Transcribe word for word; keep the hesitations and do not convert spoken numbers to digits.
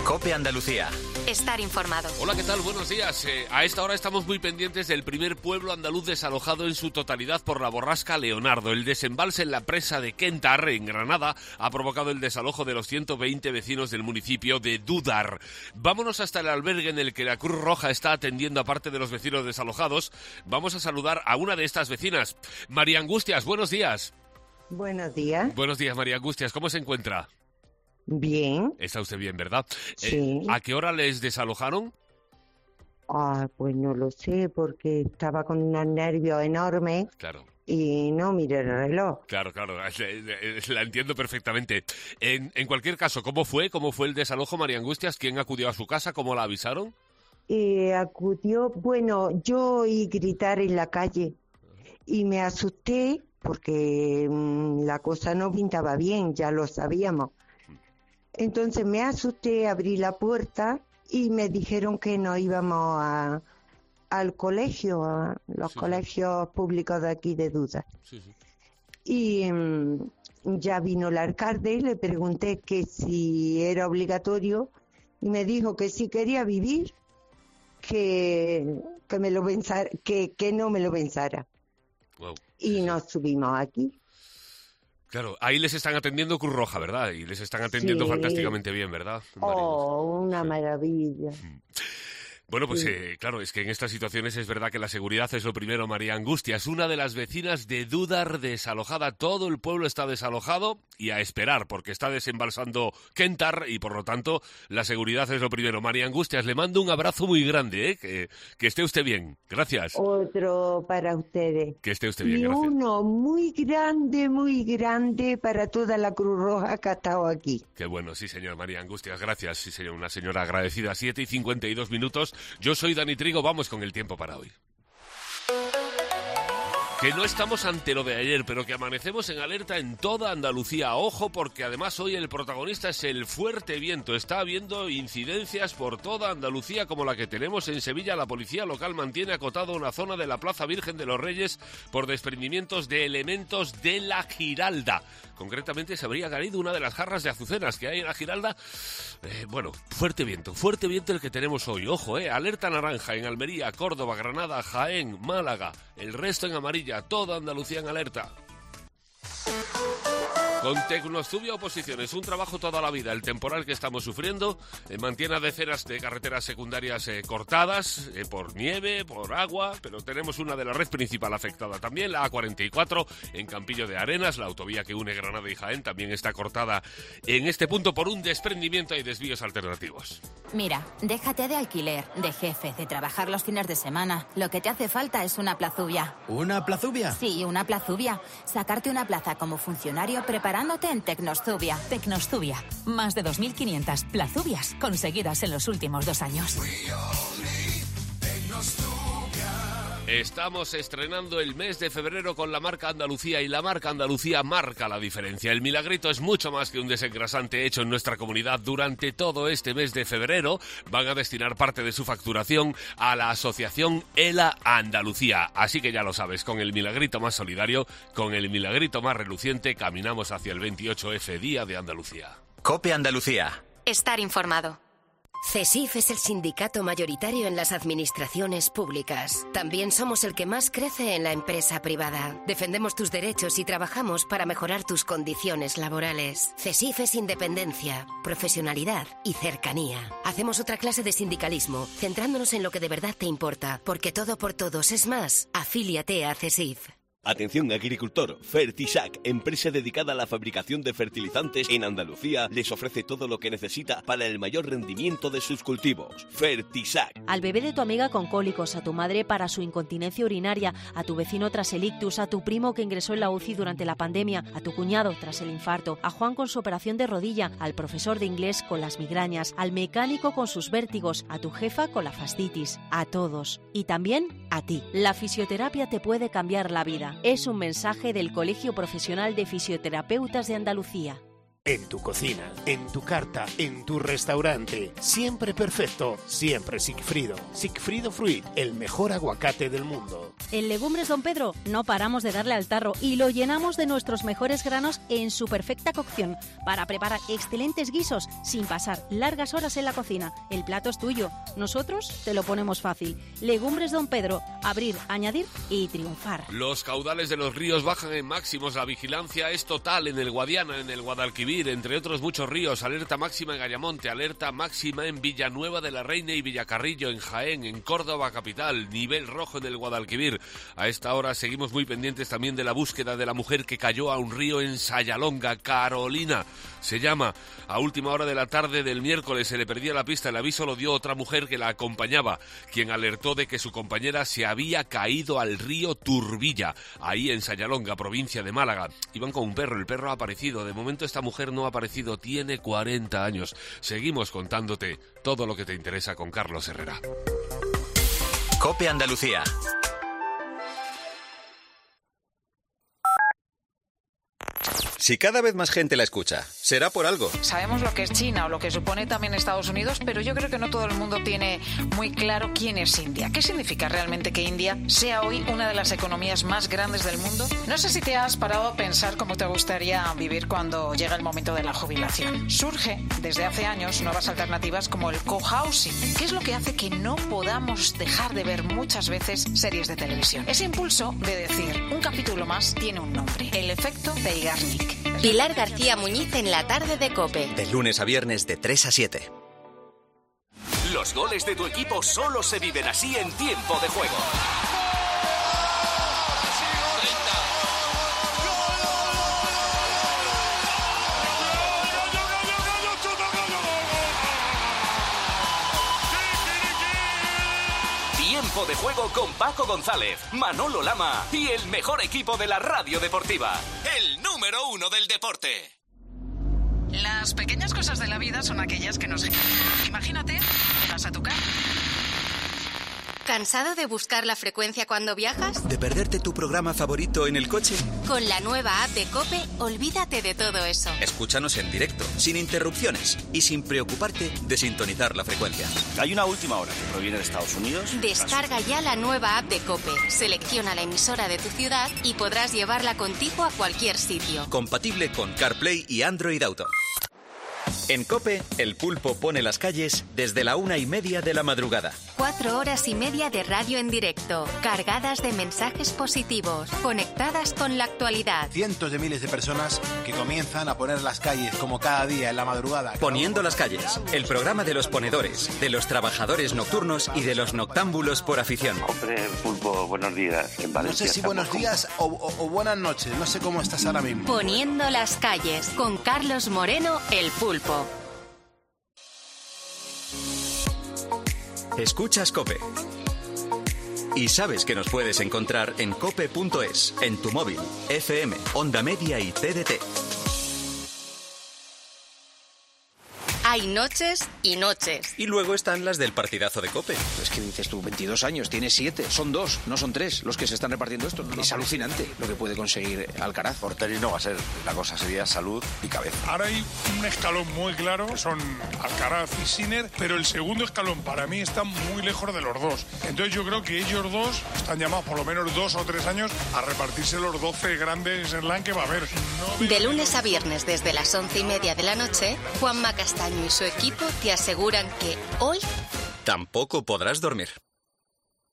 COPE Andalucía. Estar informado. Hola, ¿qué tal? Buenos días. Eh, a esta hora estamos muy pendientes del primer pueblo andaluz desalojado en su totalidad por la borrasca Leonardo. El desembalse en la presa de Kentar, en Granada, ha provocado el desalojo de los ciento veinte vecinos del municipio de Dúdar. Vámonos hasta el albergue en el que la Cruz Roja está atendiendo a parte de los vecinos desalojados. Vamos a saludar a una de estas vecinas. María Angustias, buenos días. Buenos días. Buenos días, María Angustias. ¿Cómo se encuentra? Bien. Está usted bien, ¿verdad? Sí. Eh, ¿A qué hora les desalojaron? Ah, pues no lo sé, porque estaba con unos nervios enormes. Claro. Y no miré el reloj. Claro, claro, la entiendo perfectamente. En, en cualquier caso, ¿cómo fue? ¿Cómo fue el desalojo, María Angustias? ¿Quién acudió a su casa? ¿Cómo la avisaron? Eh, acudió, bueno, yo oí gritar en la calle y me asusté porque mmm, la cosa no pintaba bien, ya lo sabíamos. Entonces me asusté, abrí la puerta y me dijeron que nos íbamos a, al colegio, a los sí, colegios sí. públicos de aquí de Dúdar. Sí, sí. Y um, ya vino el alcalde y le pregunté que si era obligatorio y me dijo que si quería vivir, que, que, me lo pensara, que, que no me lo pensara. Wow. Y sí, nos sí. subimos aquí. Claro, ahí les están atendiendo Cruz Roja, ¿verdad? Y les están atendiendo sí. fantásticamente bien, ¿verdad? Oh, una sí. maravilla. Bueno, pues sí. eh, claro, es que en estas situaciones es verdad que la seguridad es lo primero, María Angustias. Una de las vecinas de Dúdar desalojada. Todo el pueblo está desalojado y a esperar, porque está desembalsando Kentar y, por lo tanto, la seguridad es lo primero. María Angustias, le mando un abrazo muy grande, ¿eh? Que, que esté usted bien. Gracias. Otro para ustedes. Que esté usted bien, y gracias. Y uno muy grande, muy grande para toda la Cruz Roja que ha estado aquí. Qué bueno, sí, señor, María Angustias. Gracias, sí, señor. Una señora agradecida. siete y cincuenta y dos minutos. Yo soy Dani Trigo, vamos con el tiempo para hoy. Que no estamos ante lo de ayer, pero que amanecemos en alerta en toda Andalucía. Ojo, porque además hoy el protagonista es el fuerte viento. Está habiendo incidencias por toda Andalucía como la que tenemos en Sevilla. La policía local mantiene acotada una zona de la Plaza Virgen de los Reyes por desprendimientos de elementos de la Giralda. Concretamente se habría caído una de las jarras de azucenas que hay en la Giralda. Eh, bueno, fuerte viento, fuerte viento el que tenemos hoy. Ojo, eh, alerta naranja en Almería, Córdoba, Granada, Jaén, Málaga. El resto en amarilla, toda Andalucía en alerta. Con Tecnostubia Oposiciones, un trabajo toda la vida. El temporal que estamos sufriendo eh, mantiene a decenas de carreteras secundarias eh, cortadas eh, por nieve, por agua, pero tenemos una de la red principal afectada también, la A cuarenta y cuatro en Campillo de Arenas. La autovía que une Granada y Jaén también está cortada en este punto por un desprendimiento y desvíos alternativos. Mira, déjate de alquiler, de jefe, de trabajar los fines de semana. Lo que te hace falta es una plazubia. ¿Una plazubia? Sí, una plazubia. Sacarte una plaza como funcionario preparado Preparándote en Tecnostubia. Tecnostubia. Más de dos mil quinientas plazubias conseguidas en los últimos dos años. Estamos estrenando el mes de febrero con la marca Andalucía y la marca Andalucía marca la diferencia. El Milagrito es mucho más que un desengrasante hecho en nuestra comunidad. Durante todo este mes de febrero van a destinar parte de su facturación a la asociación ELA Andalucía. Así que ya lo sabes, con el Milagrito más solidario, con el Milagrito más reluciente, caminamos hacia el veintiocho F, Día de Andalucía. COPE Andalucía. Estar informado. CESIF es el sindicato mayoritario en las administraciones públicas. También somos el que más crece en la empresa privada. Defendemos tus derechos y trabajamos para mejorar tus condiciones laborales. CESIF es independencia, profesionalidad y cercanía. Hacemos otra clase de sindicalismo, centrándonos en lo que de verdad te importa, porque todo por todos es más. Afíliate a CESIF. Atención agricultor, Fertisac, empresa dedicada a la fabricación de fertilizantes en Andalucía, les ofrece todo lo que necesita para el mayor rendimiento de sus cultivos. Fertisac. Al bebé de tu amiga con cólicos, a tu madre para su incontinencia urinaria, a tu vecino tras el ictus, a tu primo que ingresó en la U C I durante la pandemia, a tu cuñado tras el infarto, a Juan con su operación de rodilla, al profesor de inglés con las migrañas, al mecánico con sus vértigos, a tu jefa con la fascitis, a todos. Y también a ti. La fisioterapia te puede cambiar la vida. Es un mensaje del Colegio Profesional de Fisioterapeutas de Andalucía. En tu cocina, en tu carta, en tu restaurante. Siempre perfecto, siempre Sigfrido. Sigfrido Fruit, el mejor aguacate del mundo. En Legumbres Don Pedro no paramos de darle al tarro y lo llenamos de nuestros mejores granos en su perfecta cocción para preparar excelentes guisos sin pasar largas horas en la cocina. El plato es tuyo, nosotros te lo ponemos fácil. Legumbres Don Pedro, abrir, añadir y triunfar. Los caudales de los ríos bajan en máximos, la vigilancia es total en el Guadiana, en el Guadalquivir, entre otros muchos ríos, alerta máxima en Ayamonte, alerta máxima en Villanueva de la Reina y Villacarrillo, en Jaén, en Córdoba capital, nivel rojo en el Guadalquivir. A esta hora seguimos muy pendientes también de la búsqueda de la mujer que cayó a un río en Sayalonga, Carolina. Se llama. A última hora de la tarde del miércoles se le perdía la pista. El aviso lo dio otra mujer que la acompañaba, quien alertó de que su compañera se había caído al río Turbilla, ahí en Sayalonga, provincia de Málaga. Iban con un perro, el perro ha aparecido. De momento esta mujer no ha aparecido, tiene cuarenta años. Seguimos contándote todo lo que te interesa con Carlos Herrera. COPE Andalucía. Si cada vez más gente la escucha, será por algo. Sabemos lo que es China o lo que supone también Estados Unidos, pero yo creo que no todo el mundo tiene muy claro quién es India. ¿Qué significa realmente que India sea hoy una de las economías más grandes del mundo? No sé si te has parado a pensar cómo te gustaría vivir cuando llega el momento de la jubilación. Surge desde hace años nuevas alternativas como el cohousing, que es lo que hace que no podamos dejar de ver muchas veces series de televisión. Ese impulso de decir, un capítulo más tiene un nombre, el efecto Zeigarnik. Pilar García Muñiz en la tarde de COPE. De lunes a viernes de tres a siete. Los goles de tu equipo solo se viven así en tiempo de juego. Tiempo de juego con Paco González, Manolo Lama y el mejor equipo de la radio deportiva. El número uno del deporte. Las pequeñas cosas de la vida son aquellas que nos... Imagínate, vas a tu casa. ¿Cansado de buscar la frecuencia cuando viajas? ¿De perderte tu programa favorito en el coche? Con la nueva app de COPE, olvídate de todo eso. Escúchanos en directo, sin interrupciones y sin preocuparte de sintonizar la frecuencia. Hay una última hora que proviene de Estados Unidos. Descarga ya la nueva app de COPE. Selecciona la emisora de tu ciudad y podrás llevarla contigo a cualquier sitio. Compatible con CarPlay y Android Auto. En COPE, el pulpo pone las calles desde la una y media de la madrugada. Cuatro horas y media de radio en directo, cargadas de mensajes positivos, conectadas con la actualidad. Cientos de miles de personas que comienzan a poner las calles como cada día en la madrugada. Poniendo las calles, el programa de los ponedores, de los trabajadores nocturnos y de los noctámbulos por afición. Hombre, pulpo, buenos días. En Valencia, no sé si buenos días o, o, o buenas noches, no sé cómo estás ahora mismo. Poniendo las calles, con Carlos Moreno, el pulpo. Escuchas COPE. Y sabes que nos puedes encontrar en cope punto es, en tu móvil, F M, Onda Media y T D T. Hay noches y noches. Y luego están las del partidazo de COPE. Es que dices tú, veintidós años, tiene siete, son dos, no son tres los que se están repartiendo esto. No, es no, alucinante lo que puede conseguir Alcaraz. Por tenis no va a ser, la cosa sería salud y cabeza. Ahora hay un escalón muy claro, son Alcaraz y Sinner, pero el segundo escalón para mí está muy lejos de los dos. Entonces yo creo que ellos dos están llamados por lo menos dos o tres años a repartirse los doce grandes slam que va a haber. No de lunes a viernes desde las once y media de la noche, Juanma Castaño y su equipo te aseguran que hoy tampoco podrás dormir.